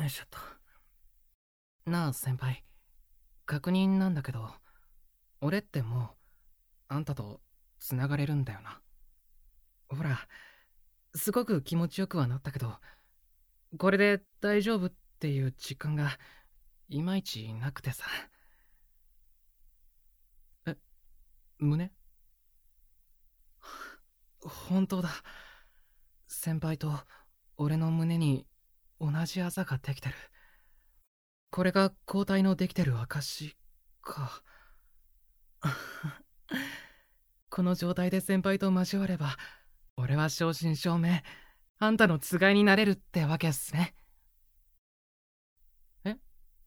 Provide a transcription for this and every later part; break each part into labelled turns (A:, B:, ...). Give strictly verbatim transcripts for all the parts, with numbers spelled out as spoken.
A: よいしょっと。なあ先輩、確認なんだけど、俺ってもうあんたとつながれるんだよな。ほら、すごく気持ちよくはなったけど、これで大丈夫っていう実感がいまいちなくてさ。え、胸？本当だ。先輩と俺の胸に同じあざができてる。これが抗体のできてる証か。この状態で先輩と交われば、俺は正真正銘あんたのつがいになれるってわけっすね。え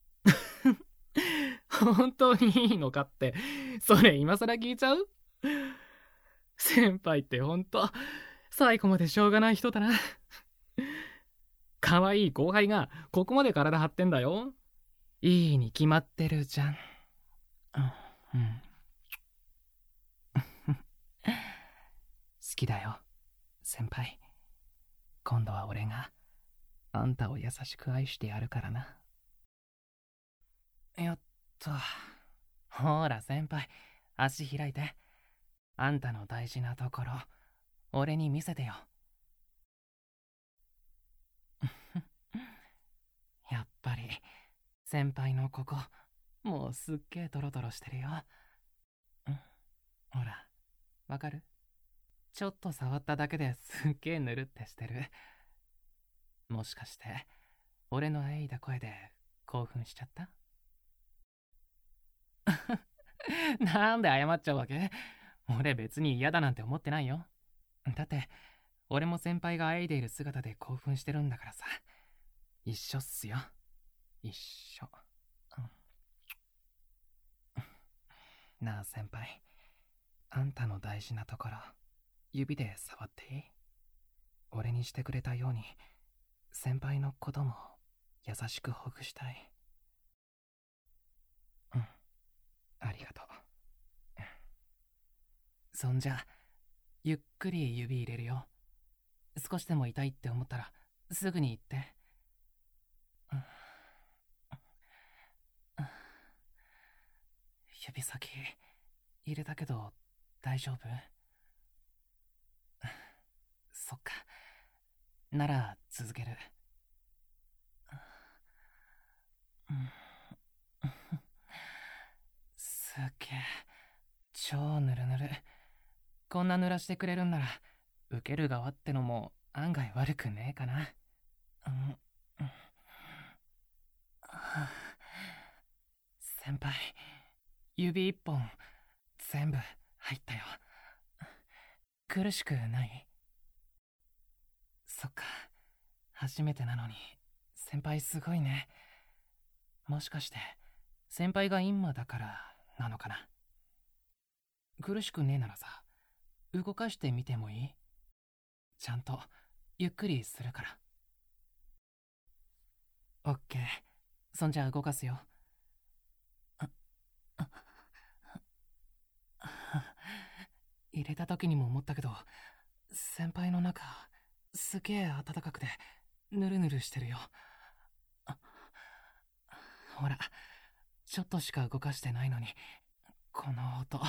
A: 本当にいいのかって、それ今更聞いちゃう？先輩ってほんと最後までしょうがない人だな。可愛い後輩がここまで体張ってんだよ。いいに決まってるじゃん。うん、好きだよ先輩。今度は俺があんたを優しく愛してやるからな。やった。ほら先輩、足開いて。あんたの大事なところ俺に見せてよ。やっぱり先輩のここもうすっげえトロトロしてるよ。んほら、わかる？ちょっと触っただけですっげえぬるってしてる。もしかして俺のえいだ声で興奮しちゃった？なんで謝っちゃうわけ？俺別に嫌だなんて思ってないよ。だって俺も先輩があいでいる姿で興奮してるんだからさ。一緒っすよ、一緒。なあ先輩、あんたの大事なところ指で触っていい？俺にしてくれたように先輩のことも優しくほぐしたい。うん、ありがとう。そんじゃゆっくり指入れるよ。少しでも痛いって思ったらすぐに言って。指先入れたけど大丈夫？そっか、なら続ける。すっげえ超ぬるぬる。こんな濡らしてくれるんなら受ける側ってのも案外悪くねえかな。うん、先輩、指一本全部入ったよ。苦しくない？そっか、初めてなのに先輩すごいね。もしかして先輩がインマだからなのかな。苦しくねえならさ、動かしてみてもいい？ちゃんとゆっくりするから。オッケー、そんじゃ動かすよ。入れた時にも思ったけど、先輩の中すげえ暖かくてぬるぬるしてるよ。ほら、ちょっとしか動かしてないのにこの音。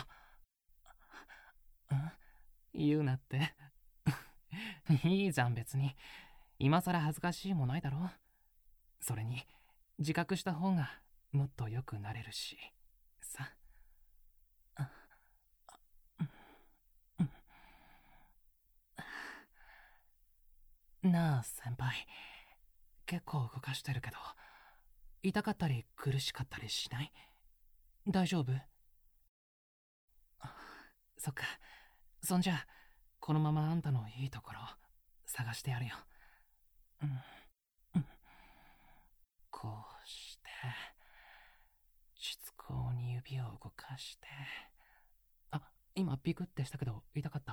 A: ん言うなって。いいじゃん別に。今更恥ずかしいもないだろ。それに自覚した方がもっと良くなれるしさ。なあ先輩、結構動かしてるけど痛かったり苦しかったりしない？大丈夫？そっか、そんじゃこのままあんたのいいところ探してやるよ。うん、うん、こうして膣口に指を動かして。あ、今ピクってしたけど痛かった？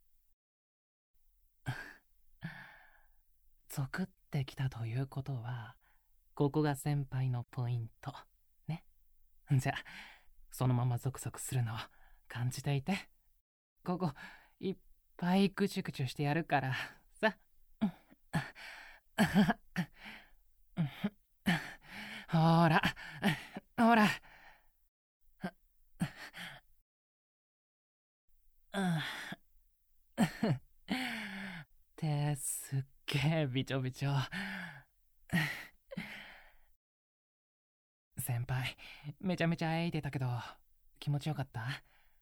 A: ゾクってきたということはここが先輩のポイントね。じゃあそのままゾクゾクするのを感じていて。ここいっぱいぐちゅぐちゅしてやるからさ。 ほら、ほら。手すっげえびちょびちょ。先輩、めちゃめちゃあいてたけど、気持ちよかった？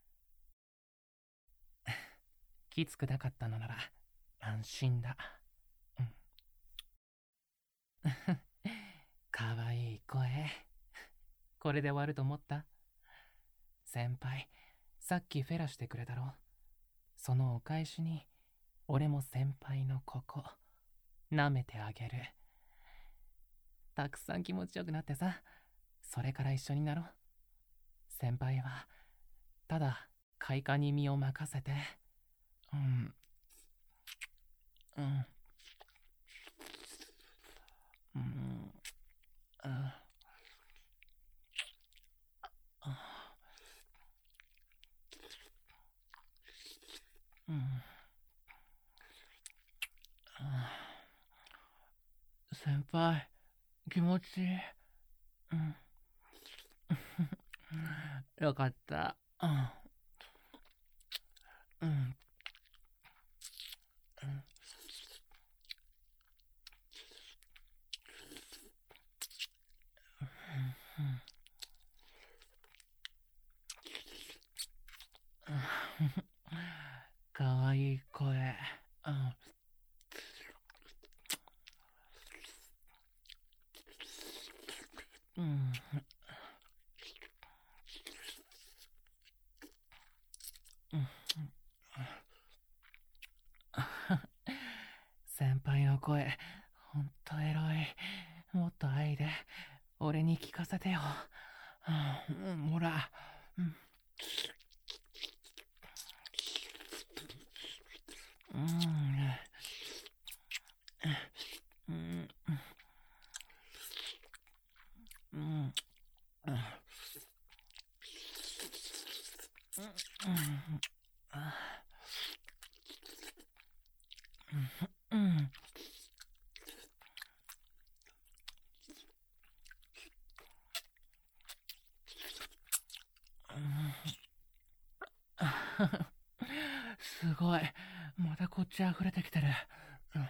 A: きつくなかったのなら安心だ。うん。かわいい声。これで終わると思った？先輩、さっきフェラしてくれたろ。そのお返しに、俺も先輩のここ、舐めてあげる。たくさん気持ちよくなってさ、それから一緒になろう。先輩は、ただ、快感に身を任せて、うん、うん、うん、うん、うん、先輩、気持ちいい。うん。よかった。うん。うん。かわいい声。うん。うん。先輩の声、ほんとエロい。もっと愛で、俺に聞かせてよ。うん、ほら。うん。うん。うん。うん。うん。すごい。またこっち溢れてきてる。うん、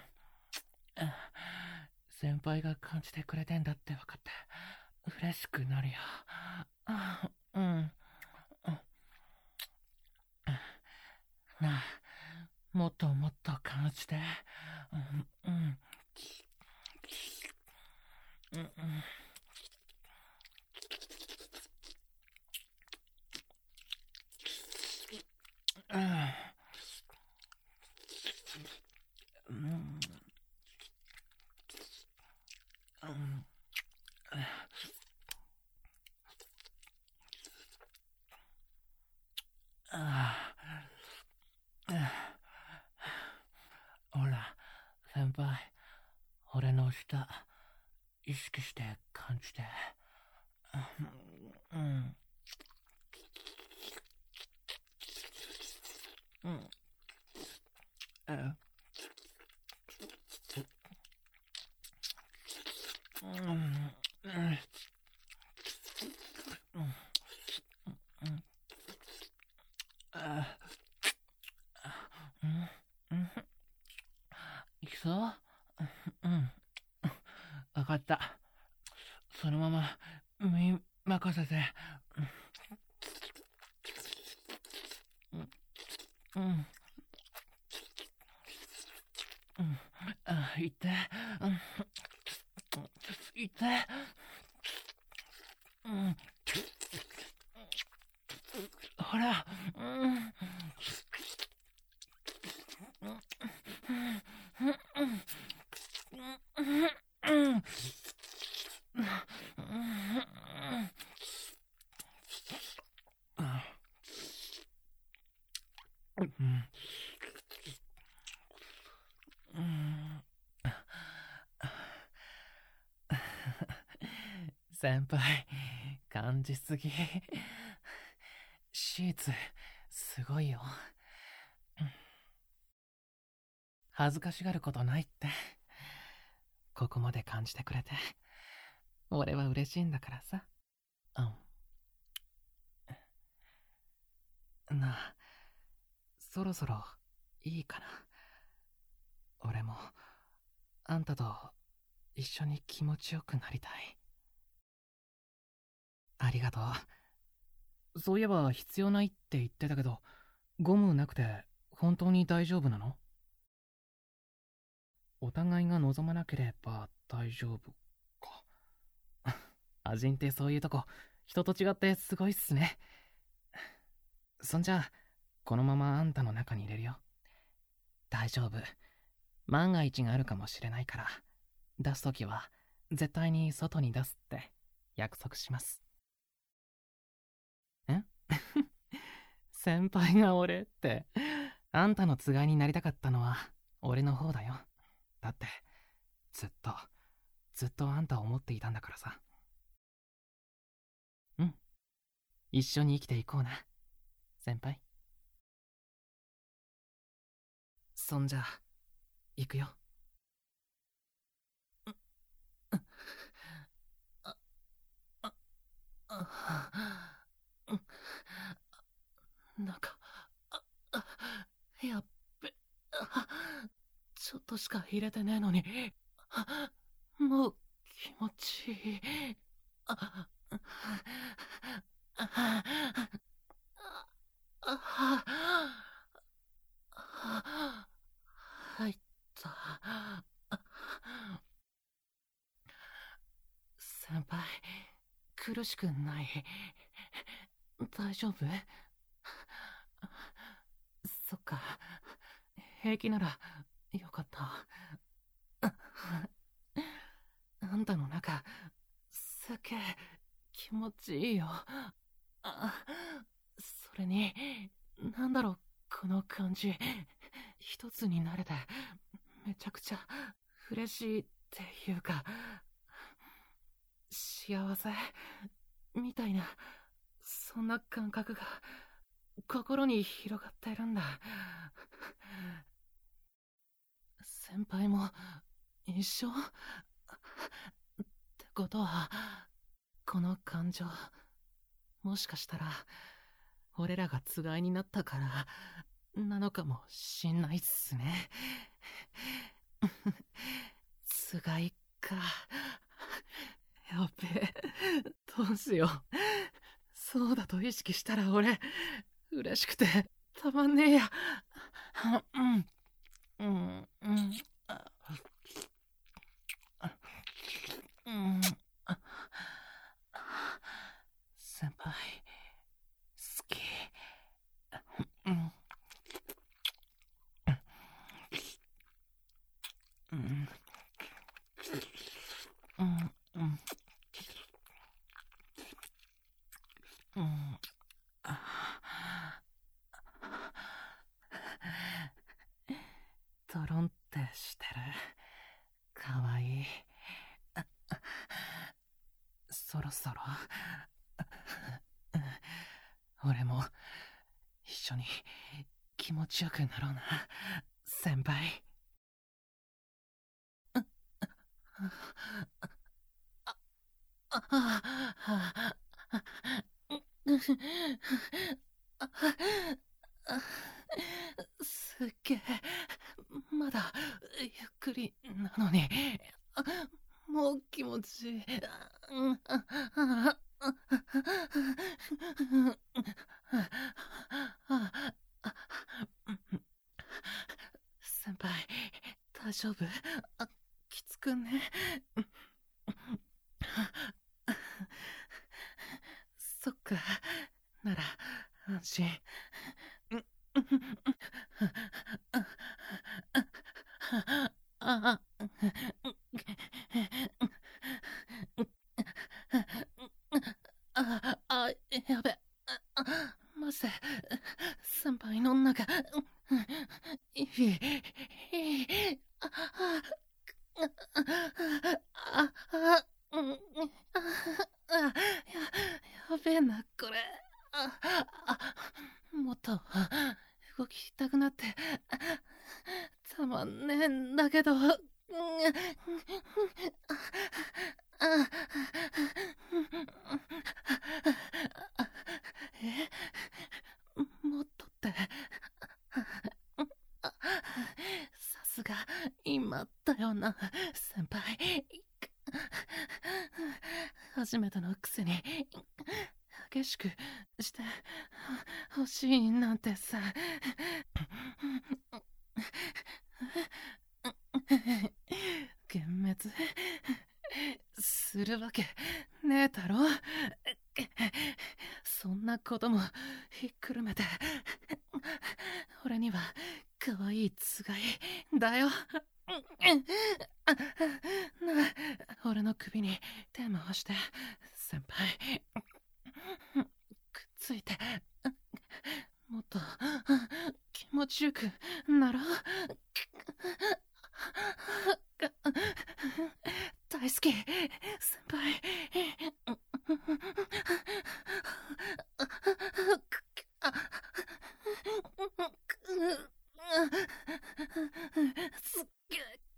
A: 先輩が感じてくれてんだって分かって嬉しくなるよ。うん。なあ、もっともっと感じて。うん。うん。うん。うん。うん。ほら、先輩、俺の舌、意識して感じて。うん。うん。うん。うん。いくぞ。うん。わかった。そのまま、身任せて。うん。うん。うん。あ、いって。うん。いって。うん。ほら。うん。先輩、感じすぎ。シーツ、すごいよ。恥ずかしがることないって。ここまで感じてくれて。 俺は嬉しいんだからさ。うん。なあ、そろそろいいかな。俺もあんたと一緒に気持ちよくなりたい。ありがとう。そういえば必要ないって言ってたけど、ゴムなくて本当に大丈夫なの？お互いが望まなければ大丈夫か。アジンってそういうとこ、人と違ってすごいっすね。そんじゃあ、このままあんたの中に入れるよ。大丈夫。万が一があるかもしれないから、出すときは絶対に外に出すって約束します。ん先輩が俺って、あんたのつがいになりたかったのは俺の方だよ。だって、ずっと、ずっとあんたを思っていたんだからさ。うん。一緒に生きていこうな、先輩。そんじゃ、行くよ。なんか、やっべ、ちょっとしか入れてねえのに、もう気持ちいい。入った。先輩、苦しくない？大丈夫？そっか、平気ならよかった。あんたの中、すっげえ気持ちいいよ。あ、それに、なんだろう、この感じ。一つになれて、めちゃくちゃ嬉しいっていうか、幸せみたいな、そんな感覚が心に広がってるんだ。先輩も一緒ってことは、この感情、もしかしたら俺らがつがいになったからなのかもしんないっすね。つがいか。やっべえ、どうしよう。そうだと意識したら俺嬉しくてたまんねえや。うんうんうんうん先輩好き。うんうんうんうんうんトロンってしてる。かわいい。そろそろ俺も一緒に気持ちよくなろうな、先輩。すっげえ、まだゆっくりなのに、もう気持ちいい。先輩、大丈夫？あ、きつくね？そっか、なら安心。ああ、あ、やべ。あ、マジで、先輩の中、いい、いい、あ、あ、あ、あ、うん、あ、や、やべえな、これ。あ、あ、もっと、動きたくなって、たまんねえんだけど、 先輩、初めてのくせに激しくしてほしいなんてさ。幻滅するわけねえだろ。そんなこともひっくるめて、俺には可愛いつがいだよ。なあ、俺の首に手回して、先輩くっついて、もっと気持ちよくなろう。大好き、先輩。すっげ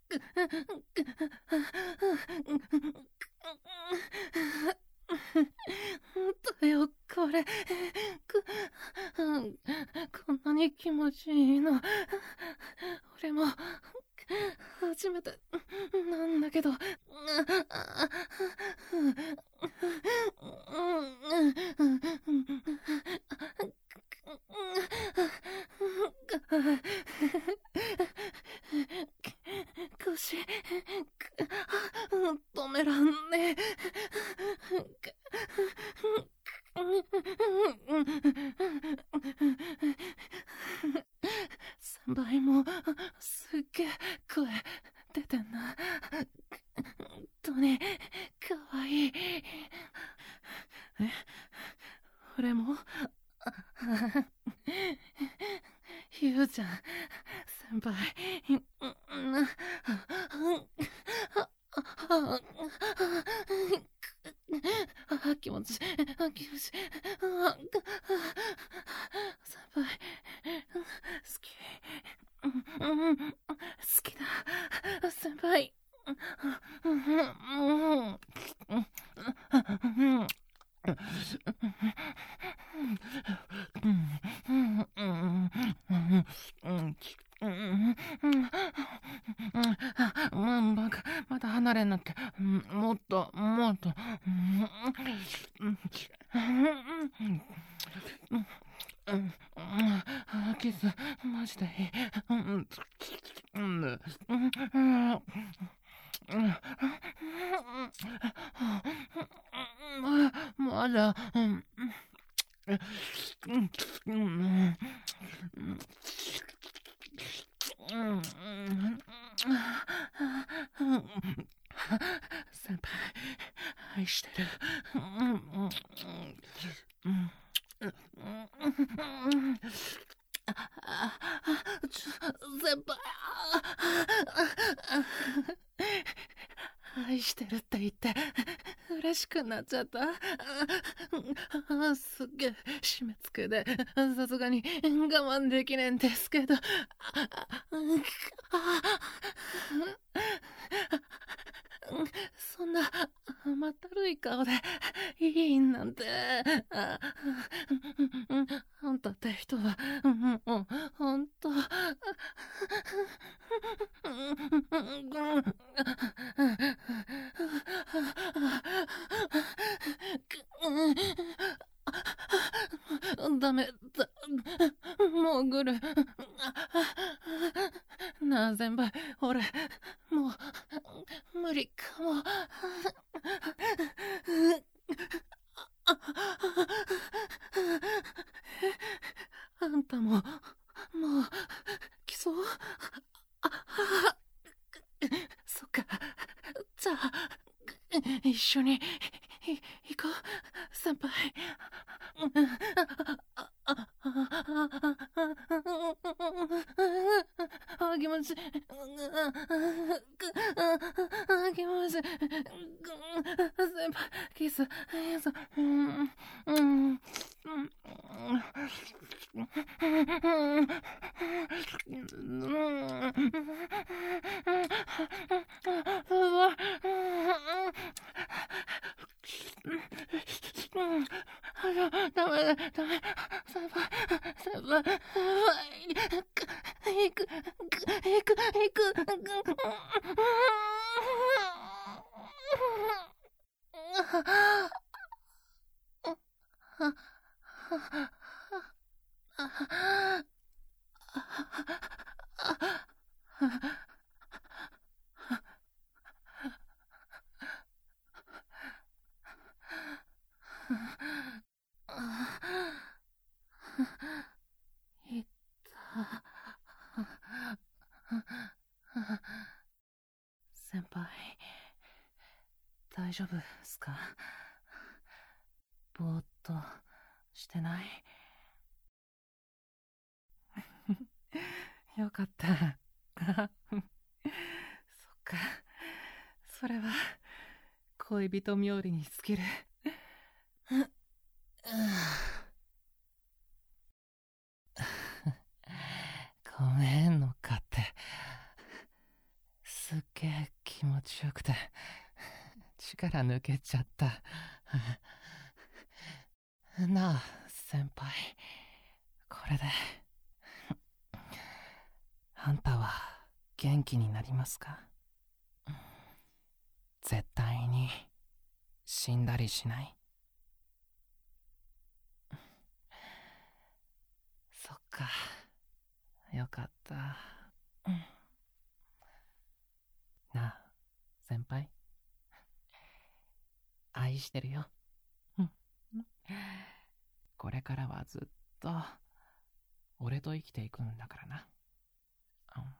A: えだよこれ。こんなに気持ちいいの俺も初めてなんだけど。腰止めらんねえ。先輩もすっげえ声出てんな。本当にかわいい。え、俺も言うじゃん先輩。あ、気持ちいい、気持ちいい。先輩好き、好きだ先輩。バカ、まだ離れんなって。もっともっと。キスマジでいい。まだ先輩愛してる。先輩愛してるって言って嬉しくなっちゃった。すっげえ締め付けでさすがに我慢できねえんですけど。そんな甘ったるい顔でいいなんて。あんたって人はほんと。ダメだ、潜る。なあ先輩、俺もう無理かも。あんたももう来そう。そっか、じゃあ一緒に行こう先輩。あ、気持ちいい。気持ちいい。先輩、キス、キス。うんうん。ダメだ、ダメ。先輩、先輩、行く、行く、行く、行く。 いった。先輩、大丈夫っすか？ぼーっとしてない？よかった。そっか、それは恋人冥利に尽きる。ごめんのかって、すっげえ気持ちよくて力抜けちゃった。なあ先輩、これであんたは元気になりますか？絶対に死んだりしない？そっか、よかった。なあ先輩、愛してるよ。これからはずっと俺と生きていくんだからな。うん